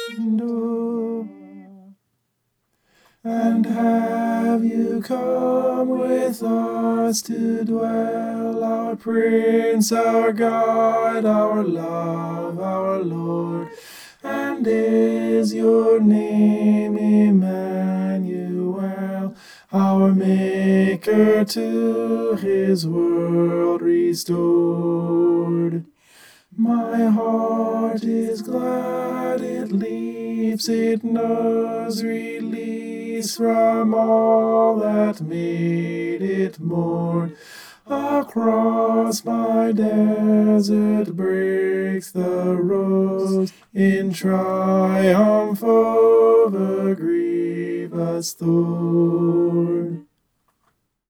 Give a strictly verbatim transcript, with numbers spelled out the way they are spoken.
And oh, and have you come with us to dwell, our Prince, our God, our love, our Lord? And is your name Emmanuel, our Maker to his world restored? My heart is glad, it leaps, it knows release from all that made it mourn. Across my desert breaks the rose in triumph over grievous thorn.